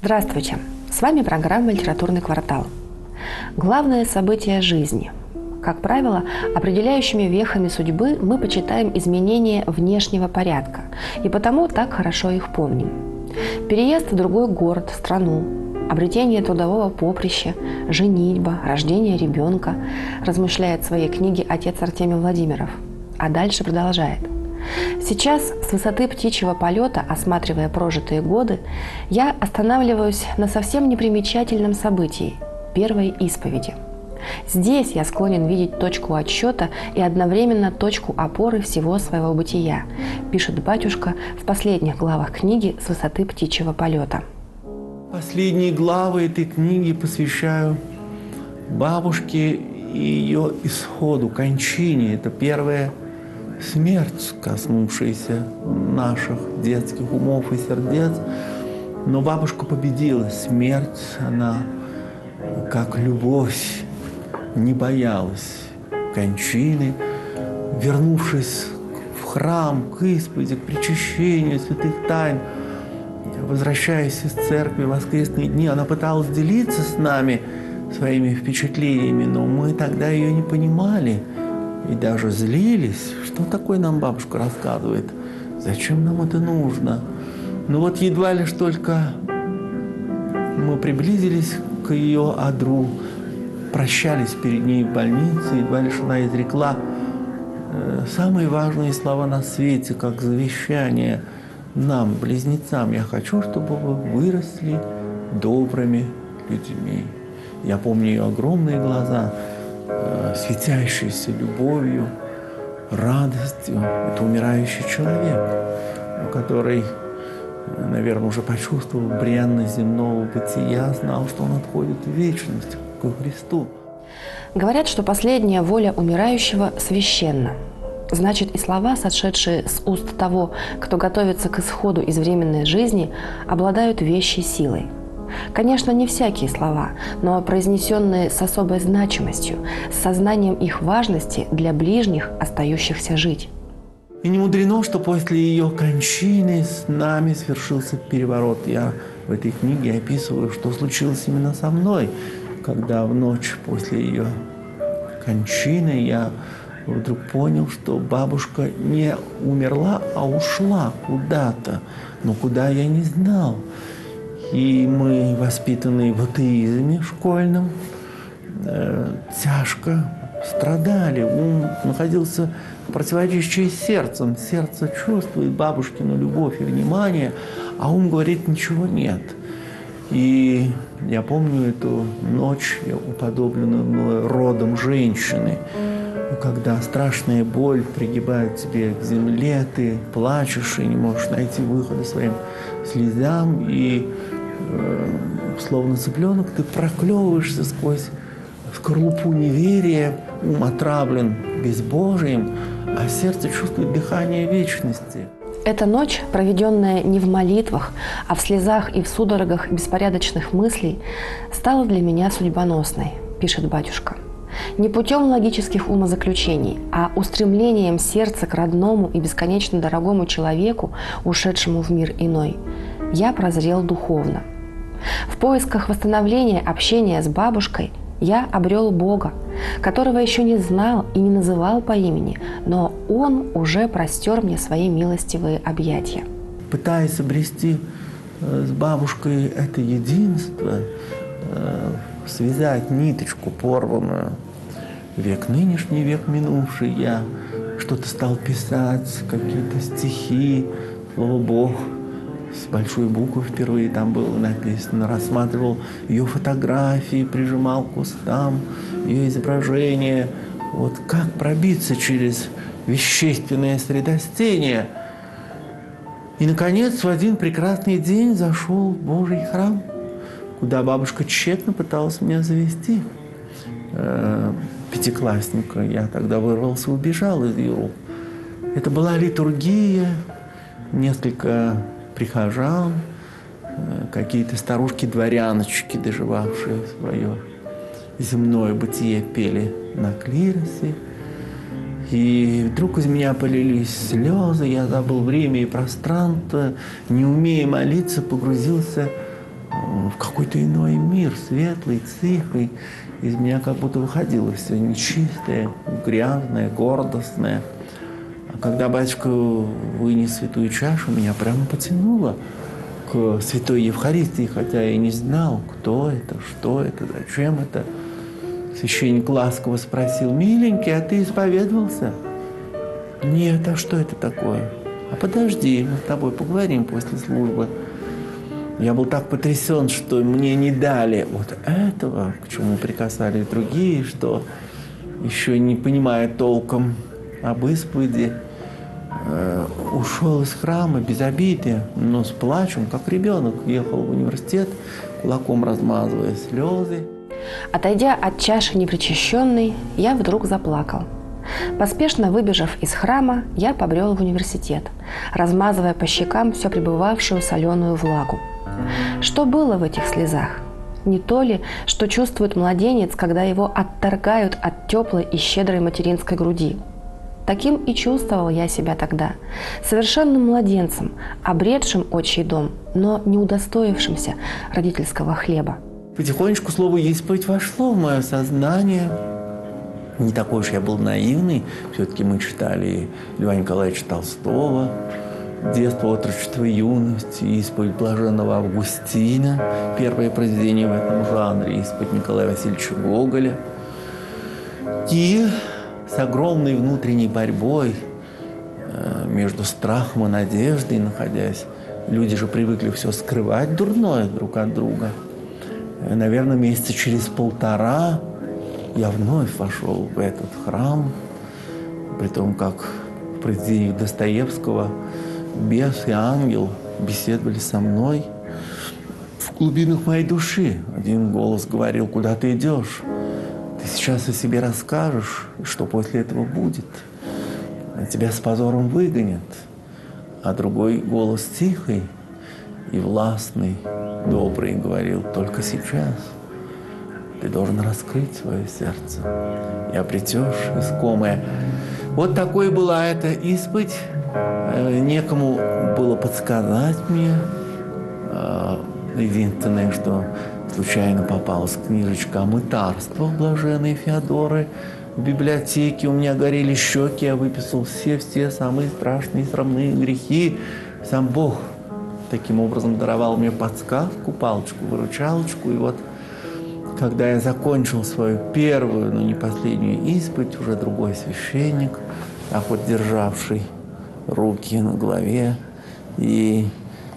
Здравствуйте! С вами программа «Литературный квартал». Главное событие жизни. Как правило, определяющими вехами судьбы мы почитаем изменения внешнего порядка, и потому так хорошо их помним. Переезд в другой город, страну, обретение трудового поприща, женитьба, рождение ребенка, размышляет в своей книге отец Артемий Владимиров. А дальше продолжает. Сейчас, с высоты птичьего полета, осматривая прожитые годы, я останавливаюсь на совсем непримечательном событии – первой исповеди. Здесь я склонен видеть точку отсчета и одновременно точку опоры всего своего бытия, пишет батюшка в последних главах книги «С высоты птичьего полета». Последние главы этой книги посвящаю бабушке и ее исходу, кончине. Это первая смерть, коснувшаяся наших детских умов и сердец. Но бабушка победила смерть, она, как любовь, не боялась кончины. Вернувшись в храм, к исповеди, к причащению святых тайн, возвращаясь из церкви в воскресные дни, она пыталась делиться с нами своими впечатлениями, но мы тогда ее не понимали и даже злились. Что такое нам бабушка рассказывает? Зачем нам это нужно? Ну вот едва лишь только мы приблизились к ее одру, прощались перед ней в больнице, едва лишь она изрекла самые важные слова на свете, как завещание нам, близнецам: я хочу, чтобы вы выросли добрыми людьми. Я помню ее огромные глаза, светящиеся любовью, радостью. Это умирающий человек, который, наверное, уже почувствовал бренность земного бытия, знал, что он отходит в вечность ко Христу. Говорят, что последняя воля умирающего священна. Значит, и слова, сошедшие с уст того, кто готовится к исходу из временной жизни, обладают вещей силой. Конечно, не всякие слова, но произнесенные с особой значимостью, с сознанием их важности для ближних, остающихся жить. И не мудрено, что после ее кончины с нами свершился переворот. Я в этой книге описываю, что случилось именно со мной, когда в ночь после ее кончины я вдруг понял, что бабушка не умерла, а ушла куда-то. Но куда, я не знал. И мы, воспитанные в атеизме школьном, тяжко страдали. Ум находился в противоречии с сердцем. Сердце чувствует бабушкину любовь и внимание, а ум говорит: ничего нет. И я помню эту ночь, уподобленную мной родом женщины, когда страшная боль пригибает тебя к земле, ты плачешь и не можешь найти выхода своим слезам, и словно цыпленок ты проклевываешься сквозь скорлупу неверия, ум отравлен безбожием, а сердце чувствует дыхание вечности. Эта ночь, проведенная не в молитвах, а в слезах и в судорогах беспорядочных мыслей, стала для меня судьбоносной, пишет батюшка. Не путем логических умозаключений, а устремлением сердца к родному и бесконечно дорогому человеку, ушедшему в мир иной, я прозрел духовно. В поисках восстановления общения с бабушкой я обрел Бога, которого еще не знал и не называл по имени, но Он уже простер мне свои милостивые объятия. Пытаясь обрести с бабушкой это единство, связать ниточку порванную, век нынешний, век минувший, я что-то стал писать, какие-то стихи, слово «Бог» с большой буквы впервые там было написано, рассматривал ее фотографии, прижимал к устам ее изображение. Вот как пробиться через вещественное средостение? И, наконец, в один прекрасный день зашел в Божий храм, куда бабушка тщетно пыталась меня завести. Пятиклассника. Я тогда вырвался, убежал из ее рук. Это была литургия, несколько прихожан, какие-то старушки-дворяночки, доживавшие свое земное бытие, пели на клиросе. И вдруг из меня полились слезы, я забыл время и пространство, не умея молиться, погрузился в какой-то иной мир, светлый, тихий. Из меня как будто выходило все нечистое, грязное, гордостное. А когда батюшка вынес святую чашу, меня прямо потянуло к святой Евхаристии, хотя я и не знал, кто это, что это, зачем это. Священник ласково спросил: «Миленький, а ты исповедовался?» «Нет, а что это такое?» «А подожди, мы с тобой поговорим после службы». Я был так потрясен, что мне не дали вот этого, к чему прикасались другие, что, еще не понимая толком об исповеди, ушел из храма без обиды, но с плачем, как ребенок, ехал в университет, кулаком размазывая слезы. Отойдя от чаши непричащенной, я вдруг заплакал. Поспешно выбежав из храма, я побрел в университет, размазывая по щекам все пребывавшую соленую влагу. Что было в этих слезах? Не то ли, что чувствует младенец, когда его отторгают от теплой и щедрой материнской груди? Таким и чувствовал я себя тогда, совершенным младенцем, обретшим отчий дом, но не удостоившимся родительского хлеба. Потихонечку слово «исповедь» вошло в мое сознание. Не такой уж я был наивный. Все-таки мы читали Льва Николаевича Толстого, «Детство, отрочество, юность», «Исповедь блаженного Августина», первое произведение в этом жанре, «Исповедь Николая Васильевича Гоголя». И с огромной внутренней борьбой между страхом и надеждой, находясь, люди же привыкли все скрывать дурное друг от друга. Наверное, месяца через полтора я вновь вошел в этот храм, при том, как в произведениях Достоевского бес и ангел беседовали со мной. В глубинах моей души один голос говорил: «Куда ты идешь? Ты сейчас о себе расскажешь, и что после этого будет? Тебя с позором выгонят». А другой голос тихий и властный, добрый, говорил: «Только сейчас ты должен раскрыть свое сердце и обретешь искомое». Вот такой была эта исповедь. Некому было подсказать мне. Единственное, что случайно попалась книжечка о мытарствах блаженной Феодоры. В библиотеке у меня горели щеки, я выписал все самые страшные и срамные грехи. Сам Бог таким образом даровал мне подсказку, палочку-выручалочку. И вот, когда я закончил свою первую, но не последнюю исповедь, уже другой священник, а хоть державший руки на голове и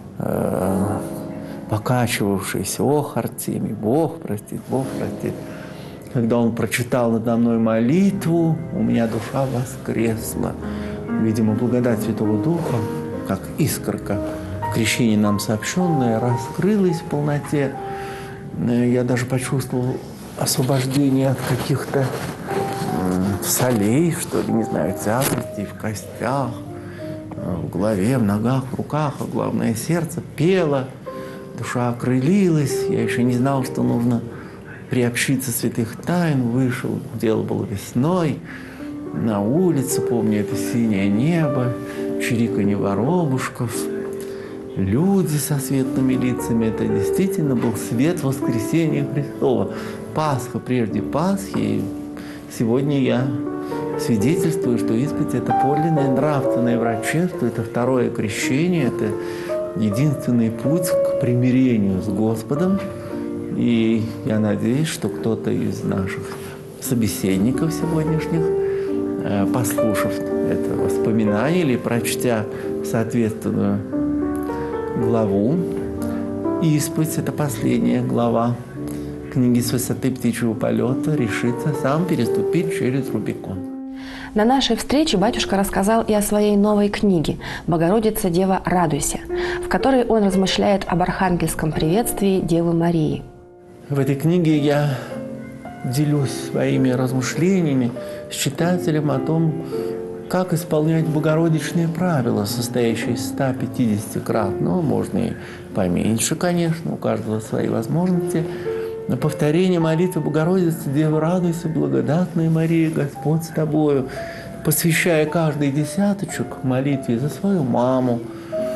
покачивавшийся: «Ох, Артемий, Бог простит, Бог простит». Когда он прочитал надо мной молитву, у меня душа воскресла. Видимо, благодать Святого Духа, как искорка, в крещении нам сообщенная, раскрылась в полноте. Я даже почувствовал освобождение от каких-то солей, что ли, не знаю, тяжестей в костях, в голове, в ногах, в руках, а главное, сердце пело, душа окрылилась. Я еще не знал, что нужно приобщиться святых тайн. Вышел, дело было весной, на улице, помню, это синее небо, чириканье воробушков, люди со светлыми лицами. Это действительно был свет воскресения Христова. Пасха прежде Пасхи. И сегодня я свидетельствую, что исповедь – это подлинное нравственное врачество, это второе крещение, это единственный путь к примирению с Господом. И я надеюсь, что кто-то из наших собеседников сегодняшних, послушав это воспоминание или прочтя соответственную главу, исповедь – это последняя глава книги «С высоты птичьего полета», решится сам переступить через Рубикон. На нашей встрече батюшка рассказал и о своей новой книге «Богородица, Дева, радуйся», в которой он размышляет об архангельском приветствии Девы Марии. В этой книге я делюсь своими размышлениями с читателем о том, как исполнять богородичные правила, состоящие из 150 крат. Ну, можно и поменьше, конечно, у каждого свои возможности. Но повторение молитвы Богородицы, Дева, радуйся, благодатная Мария, Господь с тобою, посвящая каждый десяточек молитве за свою маму,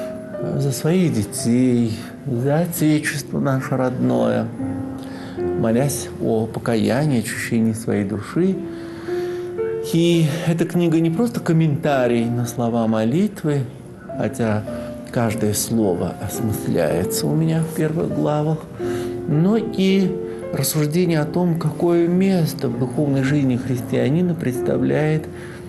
за своих детей, за Отечество наше родное, молясь о покаянии, очищении своей души. И эта книга не просто комментарий на слова молитвы, хотя каждое слово осмысляется у меня в первых главах, но и рассуждение о том, какое место в духовной жизни христианина представляет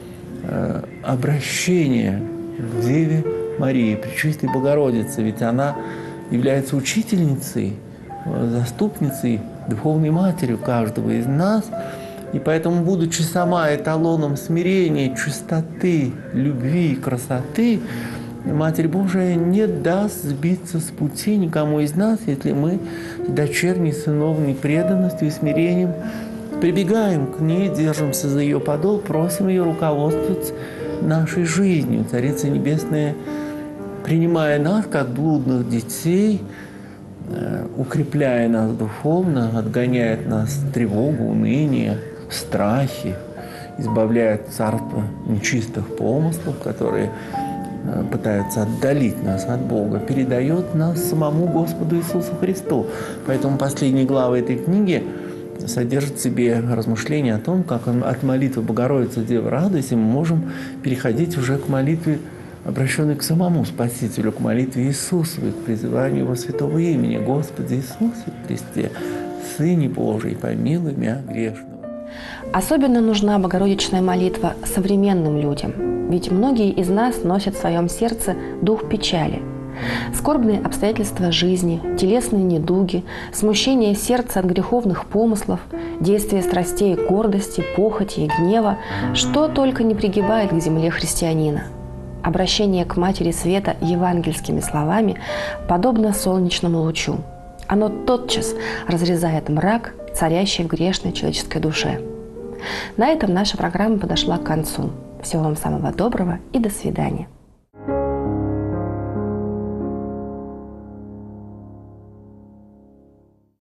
обращение к Деве Марии, Пречистой Богородице. Ведь она является учительницей, заступницей, духовной матерью каждого из нас. И поэтому, будучи сама эталоном смирения, чистоты, любви, красоты, Матерь Божия не даст сбиться с пути никому из нас, если мы с дочерней сыновней преданностью и смирением прибегаем к ней, держимся за ее подол, просим ее руководствовать нашей жизнью. Царица Небесная, принимая нас как блудных детей, укрепляя нас духовно, отгоняет нас тревогу, уныние, страхи, избавляет царство нечистых помыслов, которые пытаются отдалить нас от Бога, передает нас самому Господу Иисусу Христу. Поэтому последние главы этой книги содержат в себе размышления о том, как от молитвы Богородицы Девы Радуйся мы можем переходить уже к молитве, обращенной к самому Спасителю, к молитве Иисусу и к призыванию Его святого имени: Господи Иисусе Христе, Сыне Божий, помилуй меня грешного. Особенно нужна Богородичная молитва современным людям, ведь многие из нас носят в своем сердце дух печали. Скорбные обстоятельства жизни, телесные недуги, смущение сердца от греховных помыслов, действия страстей гордости, похоти и гнева, что только не пригибает к земле христианина. Обращение к Матери Света евангельскими словами подобно солнечному лучу. Оно тотчас разрезает мрак, царящий в грешной человеческой душе. На этом наша программа подошла к концу. Всего вам самого доброго и до свидания.